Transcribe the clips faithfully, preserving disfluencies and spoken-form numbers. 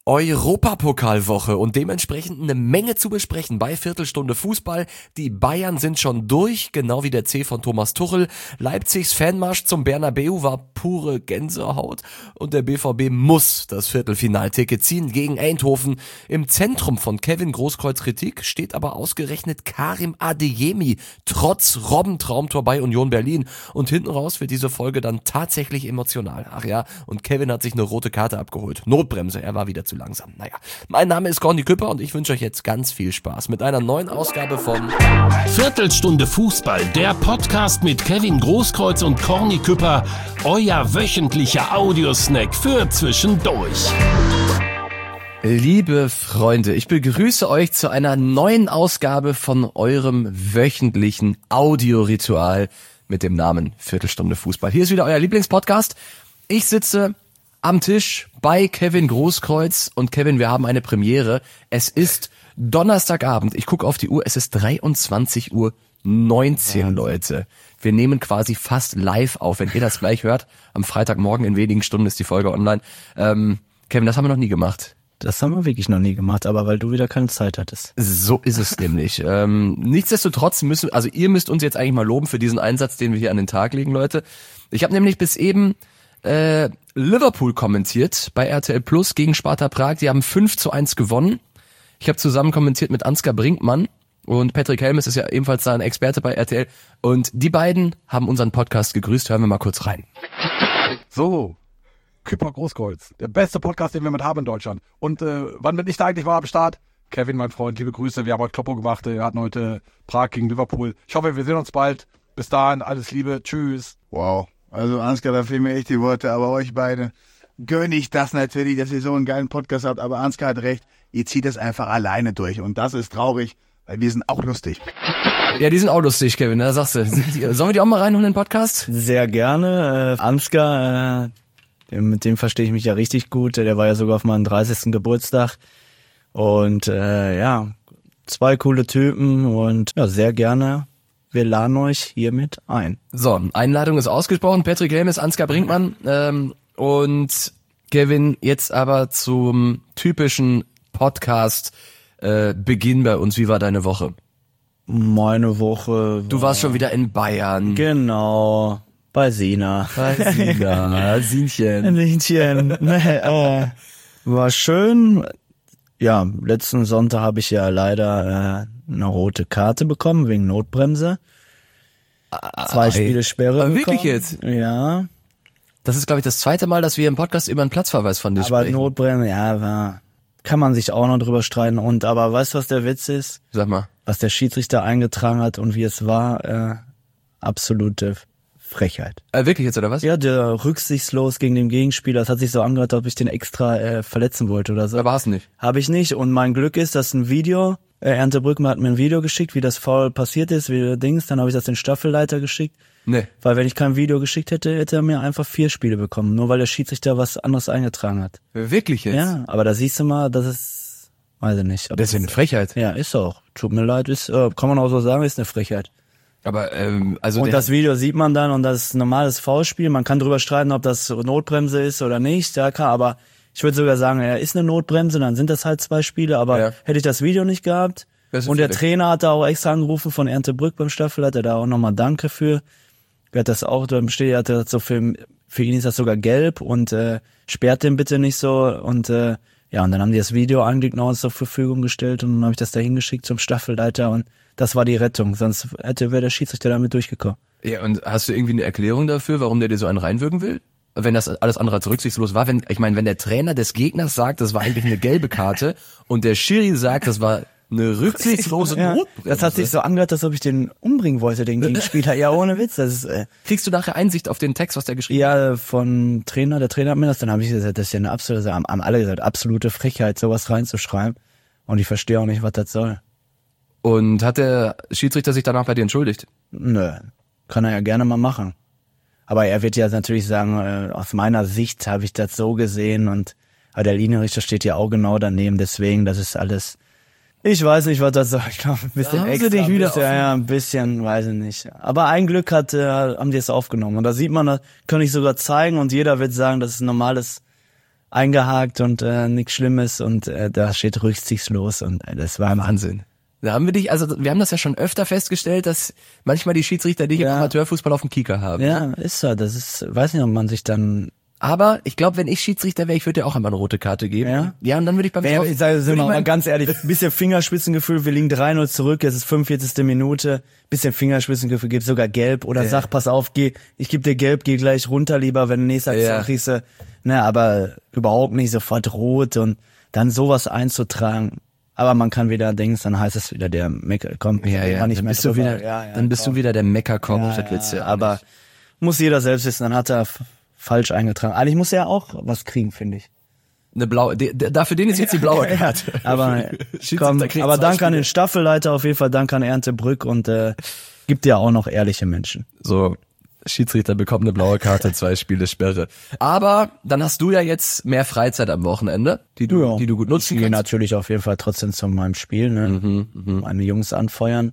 Europapokalwoche und dementsprechend eine Menge zu besprechen bei Viertelstunde Fußball. Die Bayern sind schon durch, genau wie der C von Thomas Tuchel. Leipzigs Fanmarsch zum Bernabeu war pure Gänsehaut und der B V B muss das Viertelfinalticket ziehen gegen Eindhoven. Im Zentrum von Kevin Großkreuz Kritik steht aber ausgerechnet Karim Adeyemi, trotz Robbentraumtor bei Union Berlin. Und hinten raus wird diese Folge dann tatsächlich emotional. Ach ja, und Kevin hat sich eine rote Karte abgeholt. Notbremse, er war wieder zu langsam. Naja, mein Name ist Corny Küpper und ich wünsche euch jetzt ganz viel Spaß mit einer neuen Ausgabe von Viertelstunde Fußball, der Podcast mit Kevin Großkreuz und Corny Küpper, euer wöchentlicher Audiosnack für zwischendurch. Liebe Freunde, ich begrüße euch zu einer neuen Ausgabe von eurem wöchentlichen Audioritual mit dem Namen Viertelstunde Fußball. Hier ist wieder euer Lieblingspodcast. Ich sitze am Tisch bei Kevin Großkreuz und Kevin, wir haben eine Premiere. Es ist Donnerstagabend. Ich gucke auf die Uhr. Es ist dreiundzwanzig Uhr neunzehn, Leute. Wir nehmen quasi fast live auf. Wenn ihr das gleich hört, am Freitagmorgen in wenigen Stunden ist die Folge online. Ähm, Kevin, das haben wir noch nie gemacht. Das haben wir wirklich noch nie gemacht, aber weil du wieder keine Zeit hattest. So ist es nämlich. Ähm, nichtsdestotrotz müssen, also ihr müsst uns jetzt eigentlich mal loben für diesen Einsatz, den wir hier an den Tag legen, Leute. Ich habe nämlich bis eben äh, Liverpool kommentiert bei R T L Plus gegen Sparta Prag. Die haben fünf zu eins gewonnen. Ich habe zusammen kommentiert mit Ansgar Brinkmann und Patrick Helmes ist ja ebenfalls sein Experte bei R T L. Und die beiden haben unseren Podcast gegrüßt. Hören wir mal kurz rein. So, Küpper Großkreuz, der beste Podcast, den wir mit haben in Deutschland. Und äh, wann bin ich da eigentlich mal am Start? Kevin, mein Freund, liebe Grüße. Wir haben heute Kloppo gemacht. Wir hatten heute Prag gegen Liverpool. Ich hoffe, wir sehen uns bald. Bis dahin, alles Liebe. Tschüss. Wow. Also Ansgar, da fehlen mir echt die Worte, aber euch beide gönne ich das natürlich, dass ihr so einen geilen Podcast habt. Aber Ansgar hat recht, ihr zieht das einfach alleine durch. Und das ist traurig, weil wir sind auch lustig. Ja, die sind auch lustig, Kevin, da sagst du. Sollen wir die auch mal reinholen in den Podcast? Sehr gerne. Äh, Ansgar, äh, mit dem verstehe ich mich ja richtig gut. Der war ja sogar auf meinem dreißigsten Geburtstag. Und äh, ja, zwei coole Typen und ja, sehr gerne. Wir laden euch hiermit ein. So, Einladung ist ausgesprochen. Patrick Helmes, Ansgar Brinkmann ähm, und Kevin, jetzt aber zum typischen Podcast äh, Beginn bei uns. Wie war deine Woche? Meine Woche... Du warst schon wieder in Bayern. Genau, bei Sina. Bei Sina, Sinchen. Sinchen. Nee, äh, war schön. Ja, letzten Sonntag habe ich ja leider äh, eine rote Karte bekommen wegen Notbremse. Zwei Spiele Sperre bekommen. Wirklich jetzt? Ja. Das ist, glaube ich, das zweite Mal, dass wir im Podcast über einen Platzverweis von dir aber sprechen. Aber Notbremse, ja, war, kann man sich auch noch drüber streiten. Und aber weißt du, was der Witz ist? Sag mal. Was der Schiedsrichter eingetragen hat und wie es war, äh, absolute Frechheit. Äh, wirklich jetzt, oder was? Ja, der rücksichtslos gegen den Gegenspieler. Das hat sich so angehört, als ob ich den extra äh, verletzen wollte oder so. Aber hast du nicht? Habe ich nicht. Und mein Glück ist, dass ein Video, äh, Ernte Brückmann hat mir ein Video geschickt, wie das Foul passiert ist, wie Dings. Dann habe ich das den Staffelleiter geschickt. Nee. Weil wenn ich kein Video geschickt hätte, hätte er mir einfach vier Spiele bekommen. Nur weil der Schiedsrichter was anderes eingetragen hat. Wirklich jetzt? Ja, aber da siehst du mal, das ist, weiß ich nicht. Das ist ja eine Frechheit. Ja, ist auch. Tut mir leid, ist, äh, kann man auch so sagen, ist eine Frechheit. Aber ähm, also und das Video sieht man dann und das ist ein normales Foulspiel. Man kann drüber streiten, ob das Notbremse ist oder nicht. Ja, klar, aber ich würde sogar sagen, er ist eine Notbremse, dann sind das halt zwei Spiele. Aber ja. Hätte ich das Video nicht gehabt und der Trainer hat da auch extra angerufen von Erntebrück beim Staffelleiter, da auch nochmal Danke für. Er hat das auch, da steht, hat das so für, für ihn ist das sogar gelb und äh, sperrt den bitte nicht so und äh, ja, und dann haben die das Video eigentlich noch zur Verfügung gestellt und dann habe ich das da hingeschickt zum Staffelleiter und das war die Rettung, sonst hätte wäre der Schiedsrichter damit durchgekommen. Ja, und hast du irgendwie eine Erklärung dafür, warum der dir so einen reinwirken will? Wenn das alles andere als rücksichtslos war, wenn, ich meine, wenn der Trainer des Gegners sagt, das war eigentlich eine gelbe Karte und der Schiri sagt, das war eine rücksichtslose ja, Notbremse. Das hat sich so angehört, als ob ich den umbringen wollte, den Gegenspieler. Ja, ohne Witz. Das ist, äh, Kriegst du nachher Einsicht auf den Text, was der geschrieben ja, hat? Ja, von Trainer, der Trainer hat mir das, dann habe ich gesagt, das ist ja eine absolute, haben, haben alle gesagt, absolute Frechheit, sowas reinzuschreiben. Und ich verstehe auch nicht, was das soll. Und hat der Schiedsrichter sich danach bei dir entschuldigt? Nö, kann er ja gerne mal machen. Aber er wird ja natürlich sagen, äh, aus meiner Sicht habe ich das so gesehen und aber der Linienrichter steht ja auch genau daneben, deswegen, das ist alles, ich weiß nicht, was das soll, ich glaube, ein bisschen haben extra, sie dich wieder ein bisschen, ja, ja, ein bisschen, weiß ich nicht. Aber ein Glück hat, äh, haben die es aufgenommen und da sieht man, das kann ich sogar zeigen und jeder wird sagen, das ist ein normales eingehakt und äh, nichts Schlimmes und äh, da steht rücksichtslos und äh, das war Wahnsinn. Da haben wir dich, also wir haben das ja schon öfter festgestellt, dass manchmal die Schiedsrichter dich Ja. im Amateurfußball auf dem Kieker haben. Ja, ist so. Das ist, weiß nicht, ob man sich dann. Aber ich glaube, wenn ich Schiedsrichter wäre, ich würde dir auch einmal eine rote Karte geben. Ja? Ja, und dann würde ich beim Wer, Drauf- ich sage, sind würde wir ich mal mein- ganz ehrlich, bisschen Fingerspitzengefühl, wir liegen drei null zurück, jetzt ist fünfundvierzigste Minute, bisschen Fingerspitzengefühl, gib sogar gelb oder Ja. sag, pass auf, geh, ich geb dir gelb, geh gleich runter lieber, wenn du nächste Aktion Ja. kriegst du, ne, aber überhaupt nicht sofort rot und dann sowas einzutragen. Aber man kann wieder denken, dann heißt es wieder, der Mecker kommt, Ja, ja, kann nicht dann mehr bist du drüber. wieder, ja, ja, dann bist komm. du wieder der Meckerkopf. Ja, das willst du ja, ja aber nicht. muss jeder selbst wissen, dann hat er f- falsch eingetragen. Eigentlich muss er ja auch was kriegen, finde ich. Eine blaue, de, de, dafür den ist jetzt die blaue Karte. Aber Schiedsrichter komm, kriegt aber zwei danke an Spiele. den Staffelleiter auf jeden Fall, danke an Erntebrück und äh, gibt ja auch noch ehrliche Menschen. So, Schiedsrichter bekommt eine blaue Karte, zwei Spiele Sperre. Aber dann hast du ja jetzt mehr Freizeit am Wochenende, die du, Ja. die du gut Ich nutzen gehe kannst. natürlich auf jeden Fall trotzdem zu meinem Spiel, ne? Mhm, Meine Jungs anfeuern.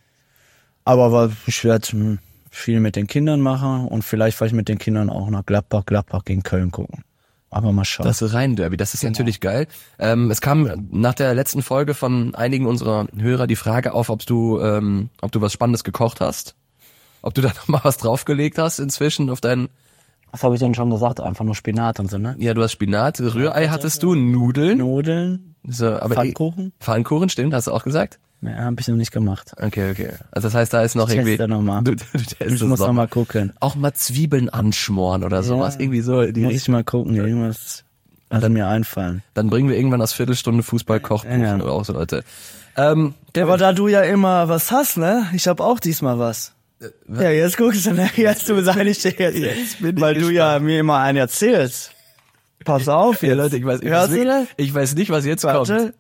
Aber wa- ich werde hm, viel mit den Kindern machen und vielleicht vielleicht mit den Kindern auch nach Gladbach, Gladbach gegen Köln gucken. Aber mal schauen. Das Rhein-Derby, das ist natürlich geil. Ähm, es kam nach der letzten Folge von einigen unserer Hörer die Frage auf, ob du, ähm, ob du was Spannendes gekocht hast. Ob du da noch mal was draufgelegt hast inzwischen auf deinen, Was habe ich denn schon gesagt? Einfach nur Spinat und so, ne? ja, du hast Spinat, Rührei hattest du, Nudeln. Nudeln, So, aber Pfannkuchen? Pfannkuchen, stimmt, hast du auch gesagt? Ja, hab ich noch nicht gemacht. Okay, okay. Also das heißt, da ist noch Ich irgendwie. teste noch mal. Du, du, du testest Ich muss noch noch mal gucken. Auch mal Zwiebeln anschmoren oder sowas. Irgendwie so. in Die Muss Richtung. ich mal gucken, irgendwas wird mir einfallen. Dann bringen wir irgendwann das Viertelstunde Fußball-Kochbuch Ja. raus, Leute. Ähm, Aber da du ja immer was hast, ne? Ich habe auch diesmal was. Ja, jetzt guckst du, ne? Jetzt du sag ich dir jetzt, Jetzt bin ich weil du gespannt. ja mir immer einen erzählst. Pass auf jetzt. ja, Leute, ich weiß, ich, weiß Hörst du nicht, das? ich weiß nicht, was jetzt kommt. Warte.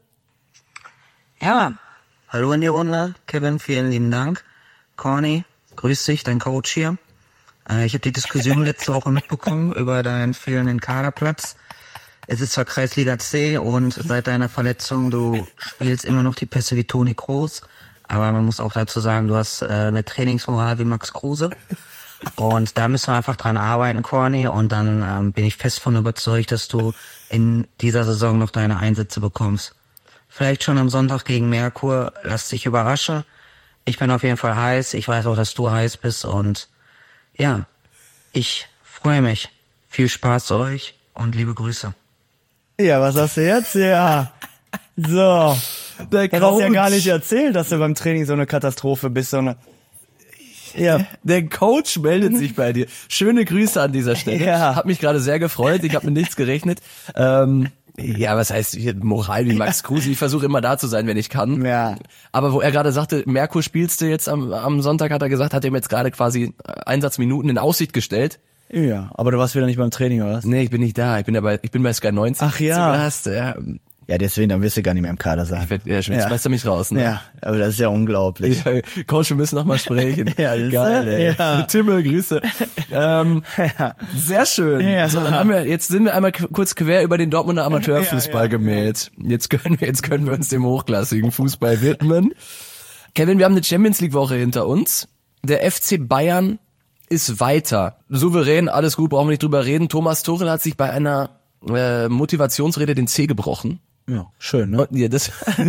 Ja, hallo in die Runde. Kevin, vielen lieben Dank. Corny, grüß dich, dein Coach hier. Äh, ich habe die Diskussion letzte Woche mitbekommen über deinen fehlenden Kaderplatz. Es ist zwar Kreisliga C und seit deiner Verletzung, du spielst immer noch die Pässe wie Toni Kroos. Aber man muss auch dazu sagen, du hast äh, eine Trainingsmoral wie Max Kruse. Und da müssen wir einfach dran arbeiten, Corny. Und dann ähm, bin ich fest von überzeugt, dass du in dieser Saison noch deine Einsätze bekommst. Vielleicht schon am Sonntag gegen Merkur. Lass dich überraschen. Ich bin auf jeden Fall heiß. Ich weiß auch, dass du heiß bist. Und ja, ich freue mich. Viel Spaß euch und liebe Grüße. Ja, was hast du jetzt? Ja. So. Der Das hast du ja Coach. gar nicht erzählt, dass du beim Training so eine Katastrophe bist, sondern ja. Der Coach meldet sich bei dir. Schöne Grüße an dieser Stelle. Ja. Hat mich gerade sehr gefreut. Ich habe mit nichts gerechnet. Ähm, ja, was heißt hier Moral wie Max Kruse? Ich versuche immer da zu sein, wenn ich kann. Ja. Aber wo er gerade sagte, Merkur spielst du jetzt am, am Sonntag, hat er gesagt, hat er mir jetzt gerade quasi Einsatzminuten in Aussicht gestellt. Ja, aber du warst wieder nicht beim Training, oder was? Nee, ich bin nicht da. Ich bin ja bei, ich bin bei Sky neunzehn. Ach ja. Zu Gast. Ja, Ja, deswegen, dann wirst du gar nicht mehr im Kader sein. ich werd, ja, schmeißt Ja. du mich raus, ne? Ja, aber das ist ja unglaublich. Ja, Coach, wir müssen noch mal sprechen. Ja, das ist- Geil, ey. ja. Timmel, Grüße. Ähm, sehr schön. Ja. So, dann haben wir, jetzt sind wir einmal k- kurz quer über den Dortmunder Amateurfußball Ja, ja. gemäht. Jetzt können wir, jetzt können wir uns dem hochklassigen Fußball widmen. Kevin, wir haben eine Champions League Woche hinter uns. Der F C Bayern ist weiter. Souverän, alles gut, brauchen wir nicht drüber reden. Thomas Tuchel hat sich bei einer äh, Motivationsrede den Zeh gebrochen. Ja, schön, ne? Ja, das,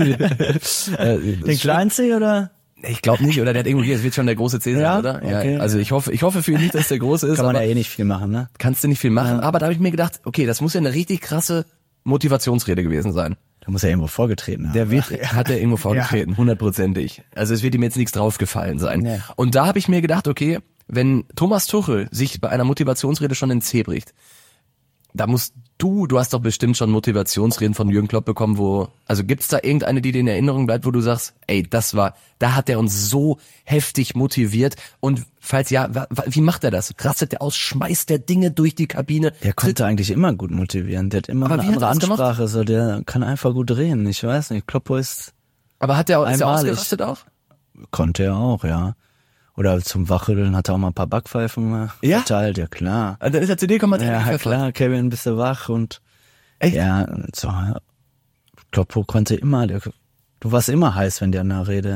äh, Den kleinen C oder? ich glaube nicht, oder der hat irgendwo hier, es wird schon der große C sein, Ja? oder? Okay. Ja, also ich hoffe, ich hoffe für ihn nicht, dass der große ist, Kann man aber ja eh nicht viel machen, ne? kannst du nicht viel machen. Aber da habe ich mir gedacht, okay, das muss ja eine richtig krasse Motivationsrede gewesen sein. Da muss er irgendwo vorgetreten haben. Der wird, hat er irgendwo vorgetreten, hundertprozentig. Also es wird ihm jetzt nichts draufgefallen sein. Nee. Und da habe ich mir gedacht, okay, wenn Thomas Tuchel sich bei einer Motivationsrede schon den Zeh bricht, da musst du, du hast doch bestimmt schon Motivationsreden von Jürgen Klopp bekommen, wo, also gibt's da irgendeine, die dir in Erinnerung bleibt, wo du sagst, ey, das war, da hat er uns so heftig motiviert und falls ja, wa, wa, wie macht er das? Rastet der aus, schmeißt der Dinge durch die Kabine? Der konnte eigentlich immer gut motivieren. Der hat immer Aber eine wie hat andere er das gemacht? Ansprache, so der kann einfach gut reden. Ich weiß nicht, Kloppo ist, Aber hat der, ist der Einmalig. ausgerastet auch? konnte er auch, ja. Oder zum Wachrütteln hat er auch mal ein paar Backpfeifen äh, Ja? verteilt, ja klar. Und dann ist er zu dir gekommen, hat Ja, gepfeffert. klar, Kevin, bist du wach und Echt? ja, so, Kloppo konnte immer, der, du warst immer heiß, wenn der eine Rede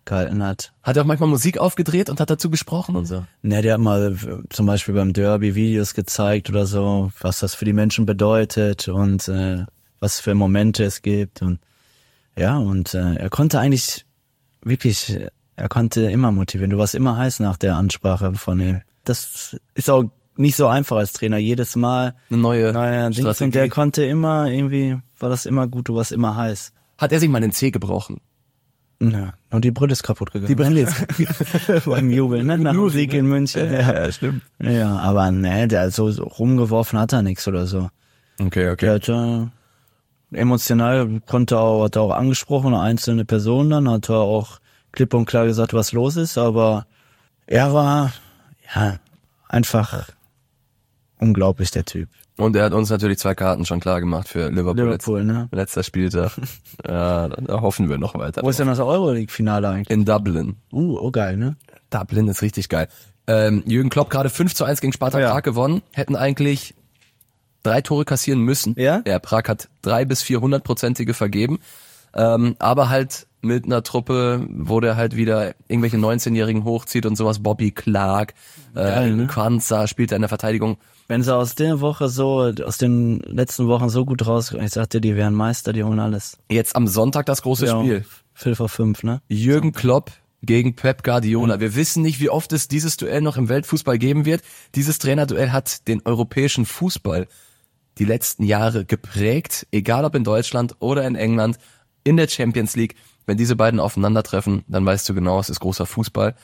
gehalten hat. Hat er auch manchmal Musik aufgedreht und hat dazu gesprochen und so? Ne, der hat mal zum Beispiel beim Derby Videos gezeigt oder so, was das für die Menschen bedeutet und äh, was für Momente es gibt und ja, und äh, er konnte eigentlich wirklich, er konnte immer motivieren. Du warst immer heiß nach der Ansprache von ihm. Das ist auch nicht so einfach als Trainer, jedes Mal eine neue naja, Strategie. Und der konnte immer, irgendwie war das immer gut, du warst immer heiß. Hat er sich mal den Zeh gebrochen? Ja, und die Brille ist kaputt gegangen. Die Brille ist beim Jubeln, ne? Nach dem Sieg in München. Ja, ja, stimmt. Ja, aber ne, der so, so rumgeworfen hat er nichts oder so. Okay, okay. Der hat äh, emotional konnte auch, hat er auch angesprochen, einzelne Personen dann, hat er auch klipp und klar gesagt, was los ist, aber er war, ja, einfach unglaublich, der Typ. Und er hat uns natürlich zwei Karten schon klar gemacht für Liverpool. Liverpool, ne? Letzter Spieltag. Ja, da hoffen wir noch weiter. Wo ist denn das Euroleague-Finale eigentlich? In Dublin. Uh, oh geil, ne? Dublin ist richtig geil. Ähm, Jürgen Klopp gerade fünf zu eins gegen Sparta Oh ja. Prag gewonnen. Hätten eigentlich drei Tore kassieren müssen. Ja? Ja, Prag hat drei bis vierhundertprozentige vergeben. Ähm, aber halt mit einer Truppe, wo der halt wieder irgendwelche neunzehnjährigen hochzieht und sowas. Bobby Clark, Geil, äh, ne? Kwanzaa spielt er in der Verteidigung. Wenn sie aus der Woche so, aus den letzten Wochen so gut rauskommen, ich sagte, die wären Meister, die holen alles. Jetzt am Sonntag das große Ja, Spiel. Viertel vor fünf, ne? Jürgen Klopp gegen Pep Guardiola. Wir wissen nicht, wie oft es dieses Duell noch im Weltfußball geben wird. Dieses Trainerduell hat den europäischen Fußball die letzten Jahre geprägt, egal ob in Deutschland oder in England, in der Champions League. Wenn diese beiden aufeinandertreffen, dann weißt du genau, es ist großer Fußball.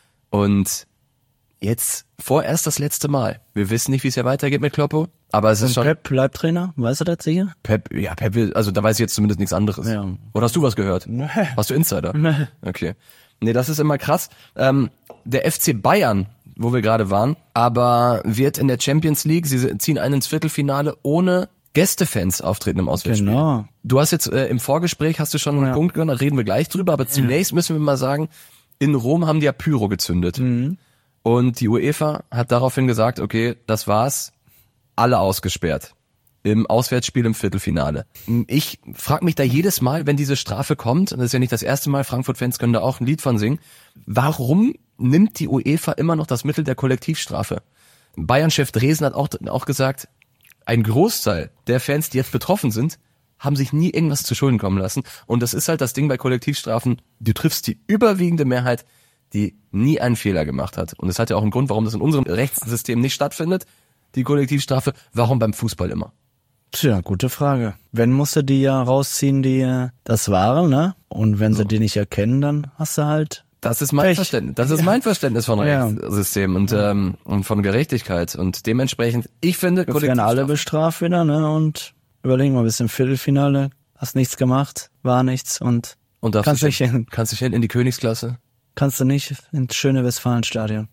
Und jetzt vorerst das letzte Mal. Wir wissen nicht, wie es ja weitergeht mit Kloppo, aber es ist Und schon... Pep bleibt Trainer, weißt du das sicher? Pep, ja, Pep, will- also da weiß ich jetzt zumindest nichts anderes. Ja. Oder hast du was gehört? Nee. Hast du Insider? Nee. Okay. Nee, das ist immer krass. Ähm, der F C Bayern, wo wir gerade waren, aber wird in der Champions League, sie ziehen ein ins Viertelfinale, ohne Gästefans auftreten im Auswärtsspiel. Genau. Du hast jetzt äh, im Vorgespräch, hast du schon einen Ja. Punkt genannt, da reden wir gleich drüber, aber zunächst müssen wir mal sagen, in Rom haben die ja Pyro gezündet. Mhm. Und die UEFA hat daraufhin gesagt, okay, das war's, alle ausgesperrt. Im Auswärtsspiel im Viertelfinale. Ich frage mich da jedes Mal, wenn diese Strafe kommt, und das ist ja nicht das erste Mal, Frankfurt-Fans können da auch ein Lied von singen, warum nimmt die UEFA immer noch das Mittel der Kollektivstrafe? Bayern-Chef Dresen hat auch, auch gesagt, ein Großteil der Fans, die jetzt betroffen sind, haben sich nie irgendwas zu Schulden kommen lassen. Und das ist halt das Ding bei Kollektivstrafen, du triffst die überwiegende Mehrheit, die nie einen Fehler gemacht hat. Und das hat ja auch einen Grund, warum das in unserem Rechtssystem nicht stattfindet, die Kollektivstrafe. Warum beim Fußball immer? Tja, gute Frage. Wenn musst du die ja rausziehen, die äh, das waren, ne? Und wenn sie die nicht erkennen, dann hast du halt... Das ist mein Pech. Verständnis. Das ist mein Verständnis von Ja. Rechtssystem und, ähm, und von Gerechtigkeit. Und dementsprechend, ich finde, Wir werden alle bestraft wieder, ne? Und überlegen mal, bis im Viertelfinale, hast nichts gemacht, war nichts und und darfst kannst du nicht hin. kannst du hin in die Königsklasse. Kannst du nicht ins schöne Westfalenstadion.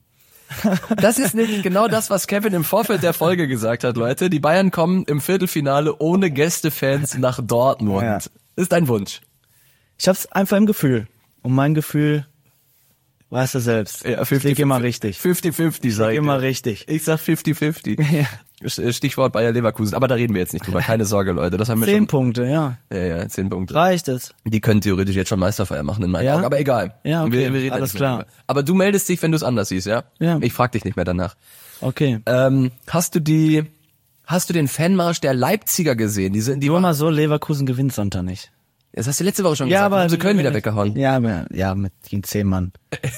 Das ist nämlich genau das, was Kevin im Vorfeld der Folge gesagt hat, Leute. Die Bayern kommen im Viertelfinale ohne Gästefans nach Dortmund. Ja. Ist dein Wunsch. Ich hab's einfach im Gefühl. Und mein Gefühl, weißt du selbst. Ja, ich lieg immer richtig. fünfzig fünfzig sag ich. Immer dir. richtig. Ich sag fünfzig fünfzig. Ja. Stichwort Bayer Leverkusen. Aber da reden wir jetzt nicht drüber. Keine Sorge, Leute. Das haben wir Zehn schon. Punkte, ja. Ja, ja, zehn Punkte. Reicht es. Die können theoretisch jetzt schon Meisterfeier machen in meinen Ja? Augen. Aber egal. Ja, okay. Wir, wir reden Alles nicht mehr klar. drüber. Aber du meldest dich, wenn du es anders siehst, ja? Ja. Ich frag dich nicht mehr danach. Okay. Ähm, hast du die, hast du den Fanmarsch der Leipziger gesehen? Die sind, die Nur mal so, Leverkusen gewinnt Sonntag nicht. Das hast du letzte Woche schon Ja, gesagt. aber Haben sie Köln wieder weggehauen. Ja, aber, ja, mit den zehn Mann.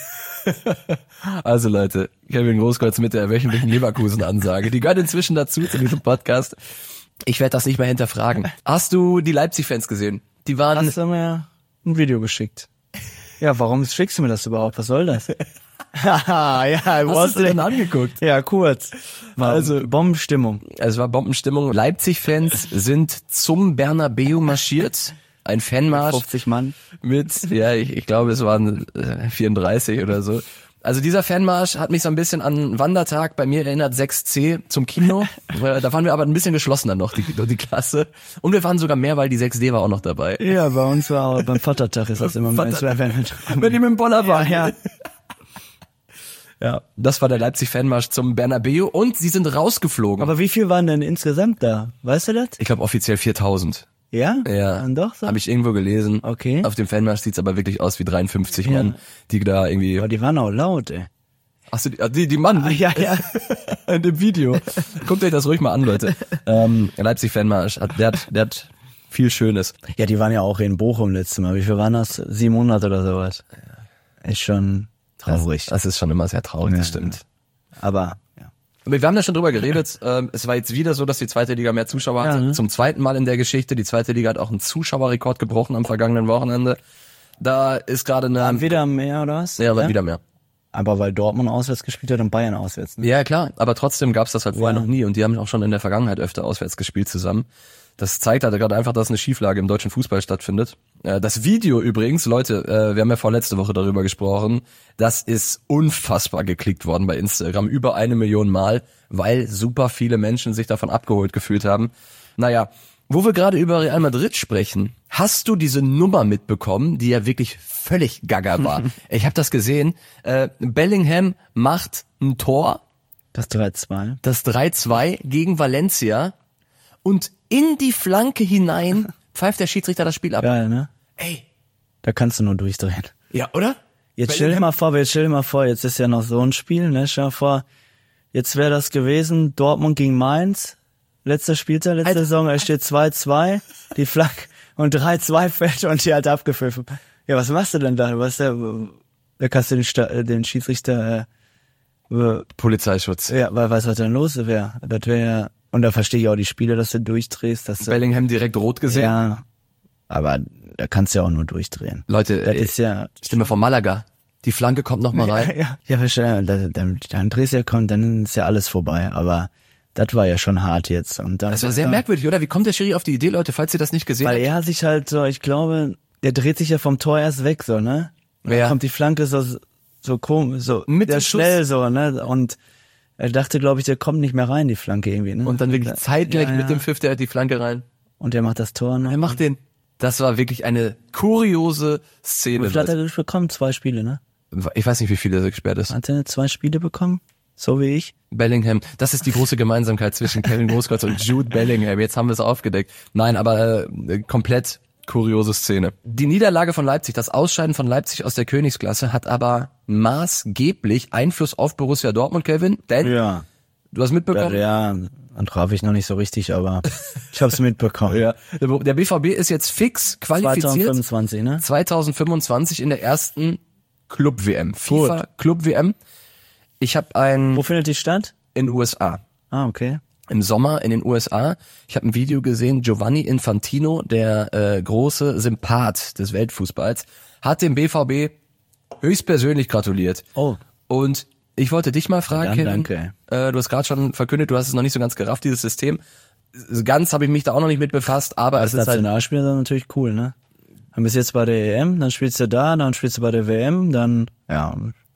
Also Leute, Kevin Großkreuz mit der wöchentlichen Leverkusen-Ansage. Die gehört inzwischen dazu, zu diesem Podcast. Ich werde das nicht mehr hinterfragen. Hast du die Leipzig-Fans gesehen? Die waren... Hast du mir ein Video geschickt? Ja, warum schickst du mir das überhaupt? Was soll das? Haha, ja, Hast du denn angeguckt? Ja, kurz. War also Bombenstimmung. Es war Bombenstimmung. Leipzig-Fans sind zum Bernabeu marschiert. Ein Fanmarsch. fünfzig Mann. Mit, ja, ich, ich glaube, es waren äh, vierunddreißig oder so. Also dieser Fanmarsch hat mich so ein bisschen an Wandertag bei mir erinnert, sechs C zum Kino. Äh, da waren wir aber ein bisschen geschlossener noch, die, die Klasse. Und wir waren sogar mehr, weil die sechs D war auch noch dabei. Ja, bei uns war auch beim Vatertag ist das immer Vater- wenn, Wenn die mit dem Boller waren. Ja, ja. Ja, das war der Leipzig-Fanmarsch zum Bernabeu und sie sind rausgeflogen. Aber wie viel waren denn insgesamt da? Weißt du das? Ich glaube offiziell viertausend. Ja? Ja, Dann doch so? habe ich irgendwo gelesen. Okay. Auf dem Fanmarsch sieht's aber wirklich aus wie dreiundfünfzig Ja. Mann, die da irgendwie... Aber die waren auch laut, ey. Ach so, die, die, die Mann, die, Ja, ja. in dem Video. Guckt euch das ruhig mal an, Leute. Ähm, Leipzig-Fanmarsch, hat, der, hat, der hat viel Schönes. Ja, die waren ja auch in Bochum letztes Mal. Wie viel waren das? siebenhundert oder sowas. Ist schon traurig. Das, das ist schon immer sehr traurig, das Ja, stimmt. Aber, ja. Wir haben da schon drüber geredet. Ähm, es war jetzt wieder so, dass die zweite Liga mehr Zuschauer hatte. Ja, ne? Zum zweiten Mal in der Geschichte. Die zweite Liga hat auch einen Zuschauerrekord gebrochen am vergangenen Wochenende. Da ist gerade eine... Wieder mehr, oder was? Ja, wieder mehr. Aber weil Dortmund auswärts gespielt hat und Bayern auswärts. Ne? Ja, klar. Aber trotzdem gab's das halt vorher Ja. noch nie. Und die haben auch schon in der Vergangenheit öfter auswärts gespielt zusammen. Das zeigt halt gerade einfach, dass eine Schieflage im deutschen Fußball stattfindet. Äh, Das Video übrigens, Leute, äh, wir haben ja vorletzte Woche darüber gesprochen, das ist unfassbar geklickt worden bei Instagram. Über eine Million Mal, weil super viele Menschen sich davon abgeholt gefühlt haben. Naja, wo wir gerade über Real Madrid sprechen, hast du diese Nummer mitbekommen, die ja wirklich völlig gaga war? Ich habe das gesehen. Äh, Bellingham macht ein Tor, Das drei zwei. das drei zwei gegen Valencia, und in die Flanke hinein pfeift der Schiedsrichter das Spiel ab. Geil, ne? Ey, Da kannst du nur durchdrehen. ja, oder? Jetzt stell dir mal vor, jetzt stell dir mal vor, jetzt ist ja noch so ein Spiel, ne? Stell dir vor, jetzt wäre das gewesen, Dortmund gegen Mainz, letzter Spieltag, letzte Alter. Saison, es steht zwei zwei, die Flanke und drei zwei fällt und die halt abgepfiffen. Ja, was machst du denn da? Was der, da kannst du den, Sta- den Schiedsrichter, äh, äh, Polizeischutz. ja, weil weißt du, was denn los wäre? Das wäre ja, und da verstehe ich auch die Spiele, dass du durchdrehst, dass du, Bellingham direkt rot gesehen. ja, aber da kannst du ja auch nur durchdrehen. Leute, Das äh, ist ja, stell mir vor, Malaga. Die Flanke kommt noch mal rein. ja, ja, verstehe. Dann, dann, dann drehst du ja kommt, dann ist ja alles vorbei. Aber das war ja schon hart jetzt. Und dann, Das war sehr merkwürdig, oder? Wie kommt der Schiri auf die Idee, Leute, falls ihr das nicht gesehen weil habt? er sich halt so, ich glaube, der dreht sich ja vom Tor erst weg, so, ne? Und Ja. dann kommt die Flanke so, so komisch, so, Mit der dem Schuss. schnell so, ne? Und er dachte, glaube ich, der kommt nicht mehr rein, die Flanke irgendwie, ne? Und dann wirklich zeitgleich Ja, ja. mit dem Pfiff, der hat die Flanke rein. Und der macht das Tor noch. Er macht den. Das war wirklich eine kuriose Szene. Wie viel hat er Leute. bekommen? Zwei Spiele, ne? Ich weiß nicht, wie viel er gesperrt ist. Hat er zwei Spiele bekommen? So wie ich? Bellingham, das ist die große Gemeinsamkeit zwischen Kevin Großkreuz und Jude Bellingham. Jetzt haben wir es aufgedeckt. Nein, aber äh, komplett kuriose Szene. Die Niederlage von Leipzig, das Ausscheiden von Leipzig aus der Königsklasse hat aber maßgeblich Einfluss auf Borussia Dortmund, Kevin. Denn, Ja. du hast mitbekommen? Ja, dann traf ich noch nicht so richtig, aber ich hab's mitbekommen. Ja. Der der B V B ist jetzt fix qualifiziert. zwanzig fünfundzwanzig, ne? zwanzig fünfundzwanzig in der ersten Club-W M. FIFA Club-W M. Ich habe ein Wo findet die statt? in den U S A. Ah, okay. Im Sommer in den U S A. Ich habe ein Video gesehen, Giovanni Infantino, der äh, große Sympath des Weltfußballs, hat dem B V B höchstpersönlich gratuliert. Oh. Und ich wollte dich mal fragen, Dann Kevin, danke. äh, du hast gerade schon verkündet, du hast es noch nicht so ganz gerafft, dieses System. Ganz habe ich mich da auch noch nicht mit befasst, aber es Als ist halt, Nationalspieler dann natürlich cool, ne? Dann bist du jetzt bei der E M, dann spielst du da, dann spielst du bei der W M, dann, ja,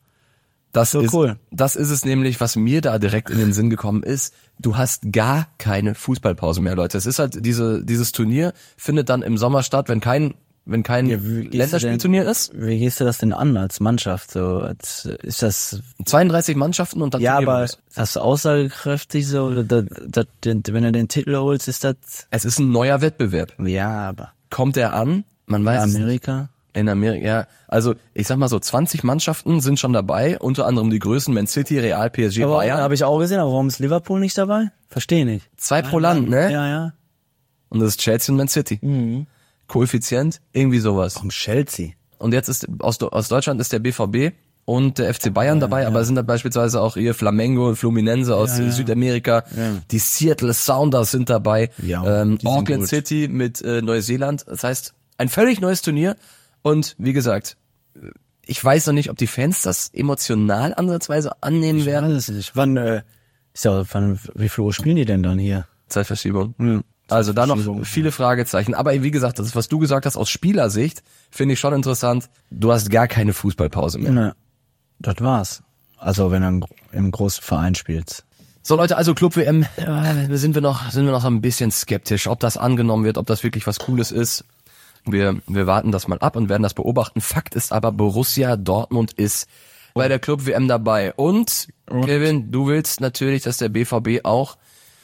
das so ist, cool. das ist es nämlich, was mir da direkt in den Sinn gekommen ist. Du hast gar keine Fußballpause mehr, Leute. Es ist halt diese, dieses Turnier findet dann im Sommer statt, wenn kein, wenn kein Ja, wie gehst du Länderspielturnier ist. Wie gehst du das denn an als Mannschaft? So, als, ist das, zweiunddreißig Mannschaften und dann ja, aber Turniermodus. ist das aussagekräftig so, oder das, das, den, wenn du den Titel holst, ist das, Es ist ein neuer Wettbewerb. ja, aber Kommt er an? Man weiß es Amerika? in Amerika, ja. Also ich sag mal so, zwanzig Mannschaften sind schon dabei, unter anderem die Größen Man City, Real, P S G, Aber Bayern. habe ich auch gesehen, aber warum ist Liverpool nicht dabei? Verstehe nicht. Zwei pro Land, ne? Ja, ja. Und das ist Chelsea und Man City. Mhm. Koeffizient, irgendwie sowas. Warum Chelsea? Und jetzt ist aus, aus Deutschland ist der B V B und der F C Bayern dabei, aber es sind da beispielsweise auch hier Flamengo und Fluminense aus Ja, ja. Südamerika. Ja. Die Seattle Sounders sind dabei. Ja, ähm, die sind Auckland gut. City mit äh, Neuseeland. Das heißt, ein völlig neues Turnier. Und wie gesagt, ich weiß noch nicht, ob die Fans das emotional ansatzweise annehmen Ich werden. weiß es nicht. Wann, äh, ist ja, wann, wie viel Uhr spielen die denn dann hier? Zeitverschiebung. Ja. Also da noch Zeitverschiebung, viele Fragezeichen. Aber wie gesagt, das ist, was du gesagt hast, aus Spielersicht, finde ich schon interessant. Du hast gar keine Fußballpause mehr. Ne, das war's. Also wenn du im- im großen Verein spielst. So Leute, also Club-W M, äh, sind wir noch, sind wir noch ein bisschen skeptisch, ob das angenommen wird, ob das wirklich was Cooles ist. Wir, wir warten das mal ab und werden das beobachten. Fakt ist aber, Borussia Dortmund ist bei der Club-W M dabei. Und, Kevin, du willst natürlich, dass der B V B auch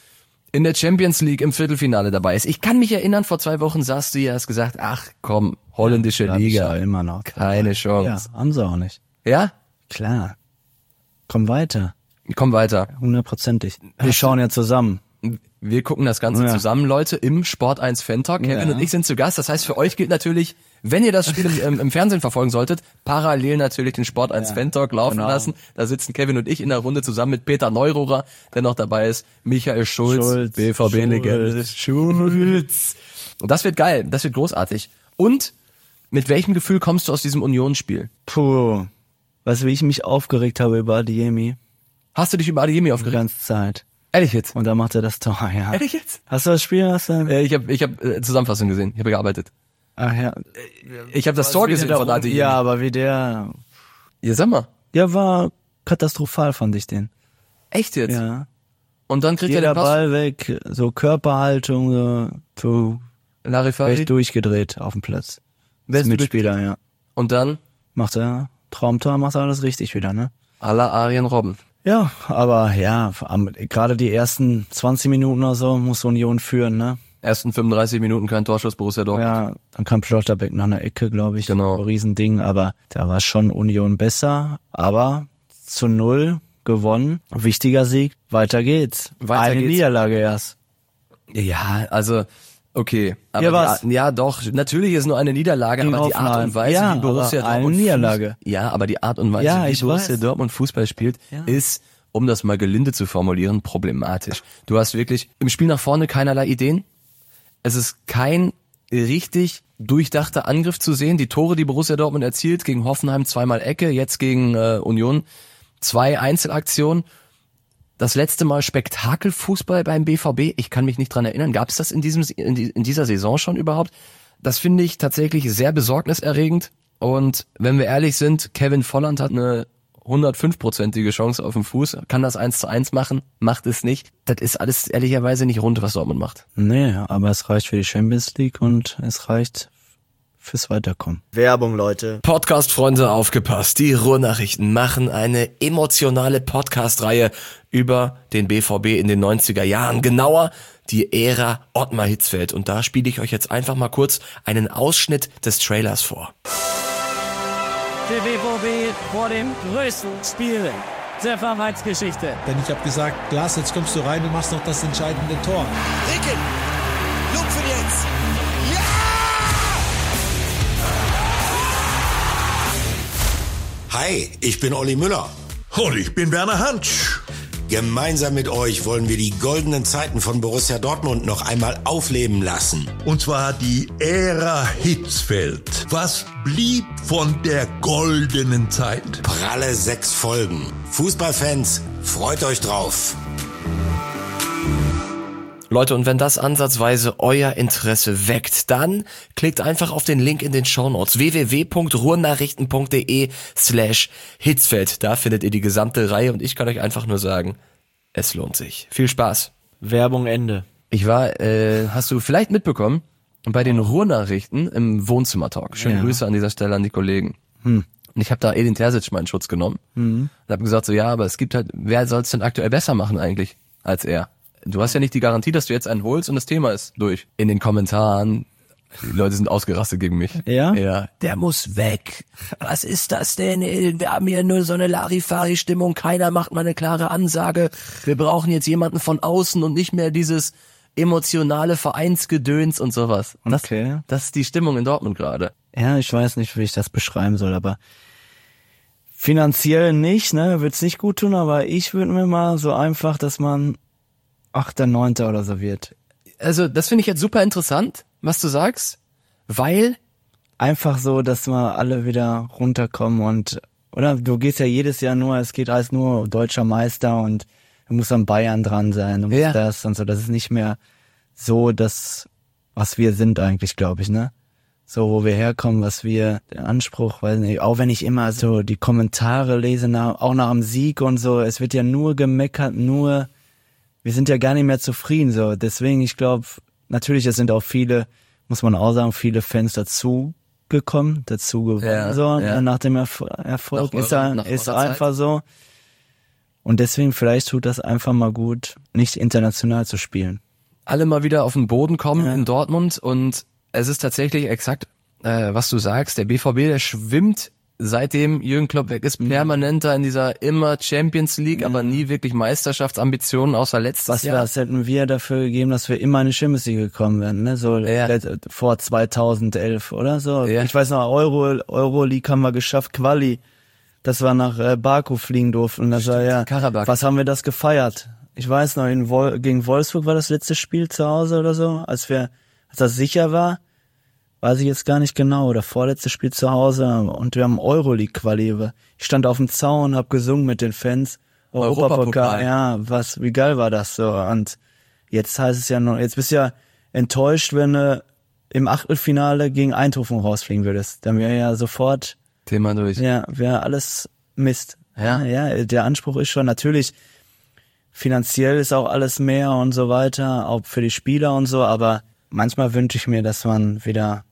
in der Champions League im Viertelfinale dabei ist. Ich kann mich erinnern, vor zwei Wochen saßt du hier, hast gesagt, ach komm, holländische ja, Liga. Ja immer noch. Keine Chance. Ja, haben sie auch nicht. Ja? Klar. Komm weiter. Komm weiter. Hundertprozentig. Wir schauen ja zusammen. Wir gucken das Ganze ja. zusammen, Leute, im Sport eins Fan Talk. Kevin ja. und ich sind zu Gast. Das heißt, für euch gilt natürlich, wenn ihr das Spiel im, im Fernsehen verfolgen solltet, parallel natürlich den Sport eins ja. Fan Talk laufen genau. lassen. Da sitzen Kevin und ich in der Runde zusammen mit Peter Neururer, der noch dabei ist, Michael Schulz, Schulz B V B-Legende. Schulz. Und das wird geil, das wird großartig. Und mit welchem Gefühl kommst du aus diesem Unionsspiel? Puh, weißt du, wie ich mich aufgeregt habe über Adeyemi? Hast du dich über Adeyemi aufgeregt? Die ganze Zeit. Ehrlich jetzt? Und da macht er das Tor, ja. Ehrlich jetzt? Hast du das Spiel? Hast du äh, ich habe ich hab, äh, Zusammenfassung gesehen. Ich habe gearbeitet. Ach ja. Ich habe das Tor gesehen von Adeyemi. Ja, aber wie der... Ja, sag mal. Ja, war katastrophal, fand ich den. Echt jetzt? Ja. Und dann kriegt Jeder er den Pass. Ball weg, so Körperhaltung, so, so Larifari echt durchgedreht auf dem Platz. Best Mitspieler, ja. Und dann? Macht er Traumtor, macht er alles richtig wieder, ne? À la Arjen Robben. Ja, aber ja, gerade die ersten zwanzig Minuten oder so muss Union führen, ne? Ersten fünfunddreißig Minuten kein Torschuss, Borussia Dortmund. Ja, dann kam Schlotterbeck nach einer Ecke, glaube ich. Genau. Ein Riesending, aber da war schon Union besser, aber zu null gewonnen. Wichtiger Sieg, weiter geht's. Weiter Eine geht's. Niederlage erst. Ja, also, okay. Aber ja, was? Die, ja, doch, natürlich ist nur eine Niederlage, Gegen aber die Art und Weise, ja, wie Borussia aber eine Dortmund Niederlage. Fuß, ja, aber die Art und Weise, Ja, wie ich Borussia weiß. Dortmund Fußball spielt, Ja. ist, um das mal gelinde zu formulieren, problematisch. Du hast wirklich im Spiel nach vorne keinerlei Ideen. Es ist kein richtig durchdachter Angriff zu sehen. Die Tore, die Borussia Dortmund erzielt, gegen Hoffenheim zweimal Ecke, jetzt gegen äh, Union zwei Einzelaktionen. Das letzte Mal Spektakelfußball beim B V B, ich kann mich nicht dran erinnern, gab es das in diesem in, die, in dieser Saison schon überhaupt? Das finde ich tatsächlich sehr besorgniserregend. Und wenn wir ehrlich sind, Kevin Volland hat eine hundertfünf-prozentige Chance auf dem Fuß, kann das eins zu eins machen, macht es nicht. Das ist alles ehrlicherweise nicht rund, was Dortmund macht. Nee, aber es reicht für die Champions League und es reicht fürs Weiterkommen. Werbung, Leute. Podcast-Freunde, aufgepasst. Die Ruhrnachrichten machen eine emotionale Podcast-Reihe über den B V B in den neunziger Jahren. Genauer die Ära Ottmar Hitzfeld. Und da spiele ich euch jetzt einfach mal kurz einen Ausschnitt des Trailers vor. Der B V B vor dem größten Spiel der Vereinsgeschichte. Denn ich habe gesagt, Glas, jetzt kommst du rein und machst noch das entscheidende Tor. Ricken, lupfen jetzt. Ja! Hi, ich bin Olli Müller. Und ich bin Werner Hansch. Gemeinsam mit euch wollen wir die goldenen Zeiten von Borussia Dortmund noch einmal aufleben lassen. Und zwar die Ära Hitzfeld. Was blieb von der goldenen Zeit? Pralle sechs Folgen. Fußballfans, freut euch drauf. Leute, und wenn das ansatzweise euer Interesse weckt, dann klickt einfach auf den Link in den Shownotes w w w punkt ruhrnachrichten punkt de slash Hitzfeld. Da findet ihr die gesamte Reihe und ich kann euch einfach nur sagen, es lohnt sich. Viel Spaß. Werbung Ende. Ich war, äh, hast du vielleicht mitbekommen, bei den Ruhrnachrichten im Wohnzimmertalk. Schöne Ja. Grüße an dieser Stelle an die Kollegen. Hm. Und ich habe da Edin Terzic mal in Schutz genommen Mhm. und habe gesagt so, ja, aber es gibt halt, wer soll es denn aktuell besser machen eigentlich als er? Du hast ja nicht die Garantie, dass du jetzt einen holst und das Thema ist durch. In den Kommentaren, die Leute sind ausgerastet gegen mich. Ja? Ja. Der muss weg. Was ist das denn? Wir haben hier nur so eine Larifari-Stimmung. Keiner macht mal eine klare Ansage. Wir brauchen jetzt jemanden von außen und nicht mehr dieses emotionale Vereinsgedöns und sowas. Das, Okay. das ist die Stimmung in Dortmund gerade. Ja, ich weiß nicht, wie ich das beschreiben soll, aber finanziell nicht, ne, wird's nicht gut tun, aber ich würde mir mal so einfach, dass man Achter, Neunter oder so wird. Also das finde ich jetzt super interessant, was du sagst, weil Einfach so, dass wir alle wieder runterkommen und, oder du gehst ja jedes Jahr nur, es geht alles nur deutscher Meister und du musst an Bayern dran sein, du musst Ja. das und so, das ist nicht mehr so das, was wir sind eigentlich, glaube ich, ne? So, wo wir herkommen, was wir, der Anspruch, weiß nicht, auch wenn ich immer so die Kommentare lese, nach, auch nach dem Sieg und so, es wird ja nur gemeckert, nur, wir sind ja gar nicht mehr zufrieden, so, deswegen, ich glaube, natürlich, es sind auch viele, muss man auch sagen, viele Fans dazu gekommen, dazu gewonnen, Ja, so, ja. nach dem Erf- Erfolg, Nach ist, eurer- er, nach ist eurer einfach so. Und deswegen vielleicht tut das einfach mal gut, nicht international zu spielen. Alle mal wieder auf den Boden kommen ja. in Dortmund und es ist tatsächlich exakt, äh, was du sagst, der B V B, der schwimmt, seitdem Jürgen Klopp weg ist, permanent da in dieser immer Champions League, ja. aber nie wirklich Meisterschaftsambitionen, außer letztes was Jahr. Was hätten wir dafür gegeben, dass wir immer in die Champions League gekommen wären, ne? So ja. vor zweitausendelf oder so. Ja. Ich weiß noch, Euro, Euroleague haben wir geschafft, Quali, dass wir nach äh, Baku fliegen durften. Und das war ja, Karabakh. Was haben wir das gefeiert? Ich weiß noch, in Wol- gegen Wolfsburg war das letzte Spiel zu Hause oder so, als wir, als das sicher war. Weiß ich jetzt gar nicht genau, oder vorletzte Spiel zu Hause und wir haben Euroleague-Quali. Ich stand auf dem Zaun, hab gesungen mit den Fans. Europapokal, ja, was, wie geil war das so? Und jetzt heißt es ja noch, jetzt bist du ja enttäuscht, wenn du im Achtelfinale gegen Eindhoven rausfliegen würdest. Dann wäre ja sofort Thema durch. Ja, wäre alles Mist. Ja, ja, der Anspruch ist schon natürlich, finanziell ist auch alles mehr und so weiter, auch für die Spieler und so, aber manchmal wünsche ich mir, dass man wieder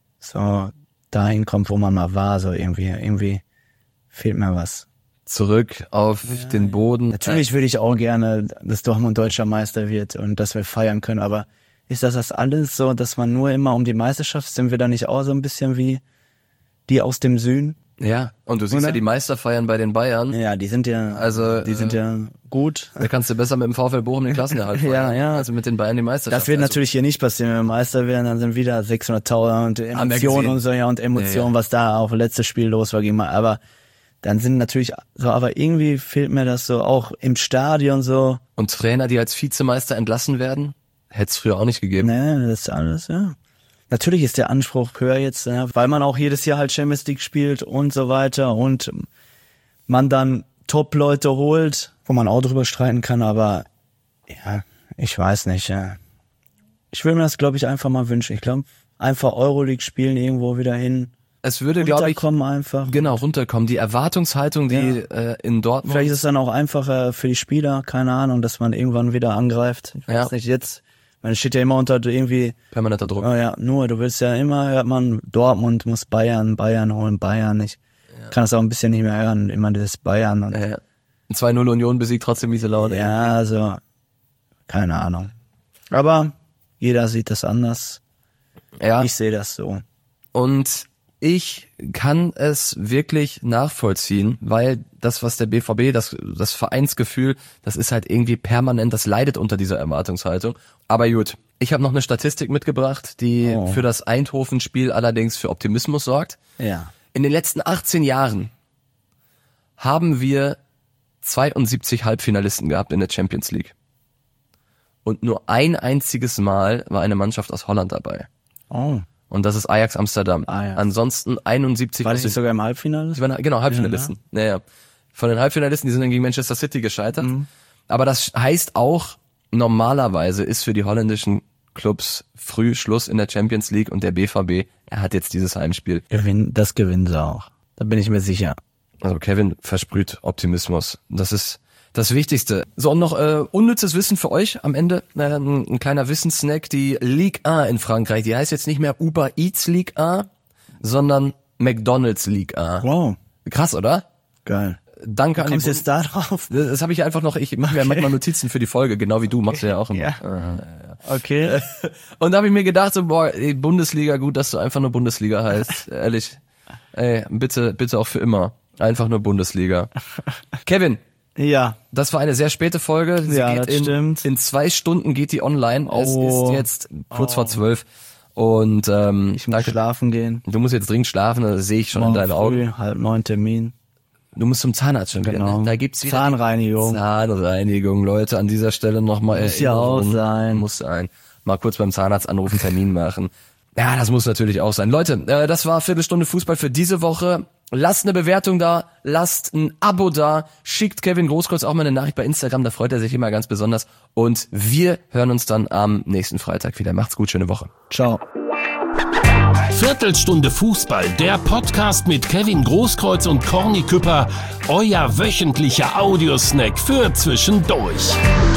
so dahin kommt, wo man mal war, so irgendwie, irgendwie fehlt mir was. Zurück auf ja, den Boden. Natürlich würde ich auch gerne, dass Dortmund deutscher Meister wird und dass wir feiern können, aber ist das das alles so, dass man nur immer um die Meisterschaft, sind wir da nicht auch so ein bisschen wie die aus dem Süden? Ja, und du siehst Oder? ja die Meisterfeiern bei den Bayern. Ja, die sind ja, also die sind ja gut. Da kannst du besser mit dem VfL Bochum den Klassenerhalt feiern. Ja, ja. Also mit den Bayern die Meisterschaft. Das wird also. natürlich hier nicht passieren, wenn wir Meister werden, dann sind wieder sechshunderttausend und Emotionen und so, ja, und Emotionen, ja, ja. was da auch letztes Spiel los war gegen mal, aber dann sind natürlich so, aber irgendwie fehlt mir das so, auch im Stadion so. Und Trainer, die als Vizemeister entlassen werden, hätte es früher auch nicht gegeben. Nee, das ist alles, ja. Natürlich ist der Anspruch höher jetzt, ja, weil man auch jedes Jahr halt Champions League spielt und so weiter und man dann Top-Leute holt, wo man auch drüber streiten kann, aber ja, ich weiß nicht. Ja. Ich will mir das, glaube ich, einfach mal wünschen. Ich glaube, einfach Euroleague spielen irgendwo wieder hin. Es würde, glaube ich, einfach. Genau, runterkommen. Die Erwartungshaltung, die ja. äh, in Dortmund... Vielleicht ist es dann auch einfacher für die Spieler, keine Ahnung, dass man irgendwann wieder angreift. Ich weiß ja. nicht, jetzt... Man steht ja immer unter irgendwie... Permanenter Druck. Oh ja, nur, du willst ja immer, hört man, Dortmund muss Bayern, Bayern holen, Bayern. Ich ja. kann das auch ein bisschen nicht mehr hören, immer dieses Bayern. Und ja, ja. zwei null Union besiegt trotzdem diese Laune. Ja, also, keine Ahnung. Aber jeder sieht das anders. Ja. Ich sehe das so. Und ich kann es wirklich nachvollziehen, weil das, was der B V B, das, das Vereinsgefühl, das ist halt irgendwie permanent, das leidet unter dieser Erwartungshaltung. Aber gut, ich habe noch eine Statistik mitgebracht, die oh. für das Eindhoven-Spiel allerdings für Optimismus sorgt. Ja. In den letzten achtzehn Jahren haben wir zweiundsiebzig Halbfinalisten gehabt in der Champions League. Und nur ein einziges Mal war eine Mannschaft aus Holland dabei. Oh. Und das ist Ajax Amsterdam. Ah, ja. Ansonsten einundsiebzig... War das nicht sogar im Halbfinale? Genau, Halbfinalisten. Ja, ja. Von den Halbfinalisten, die sind dann gegen Manchester City gescheitert. Mhm. Aber das heißt auch, normalerweise ist für die holländischen Clubs früh Schluss in der Champions League und der B V B, er hat jetzt dieses Heimspiel. Gewinn, das gewinnen sie auch. Da bin ich mir sicher. Also Kevin versprüht Optimismus. Das ist das Wichtigste. So, und noch äh, unnützes Wissen für euch am Ende. Äh, ein, ein kleiner Wissenssnack. Die Ligue eins in Frankreich, die heißt jetzt nicht mehr Uber Eats Ligue eins, sondern McDonald's Ligue eins. Wow. Krass, oder? Geil. Danke an die... Kommst du jetzt da drauf? Das, das habe ich einfach noch, ich mache mir okay. manchmal Notizen für die Folge, genau wie du, machst du ja auch immer. Ja. Ja. Okay. Und da habe ich mir gedacht, so, boah, ey, Bundesliga, gut, dass du einfach nur Bundesliga heißt. Ehrlich. Ey, bitte, bitte auch für immer. Einfach nur Bundesliga. Kevin. Ja. Das war eine sehr späte Folge. Sie ja, geht das in, stimmt. In zwei Stunden geht die online. Oh. Es ist jetzt kurz oh. vor zwölf. Und ähm, ich muss danke. schlafen gehen. Du musst jetzt dringend schlafen, das sehe ich schon Morgen in deinen früh, Augen. halb neun Termin. Du musst zum Zahnarzt schon wieder. Genau. Da gibt's wieder Zahnreinigung. Zahnreinigung, Leute, an dieser Stelle nochmal. Muss ja auch sein. Muss sein. Mal kurz beim Zahnarzt anrufen, Termin machen. Ja, das muss natürlich auch sein. Leute, äh, das war Viertelstunde Fußball für diese Woche. Lasst eine Bewertung da, lasst ein Abo da, schickt Kevin Großkreuz auch mal eine Nachricht bei Instagram, da freut er sich immer ganz besonders. Und wir hören uns dann am nächsten Freitag wieder. Macht's gut, schöne Woche. Ciao. Viertelstunde Fußball, der Podcast mit Kevin Großkreuz und Corny Küpper, euer wöchentlicher Audiosnack für zwischendurch.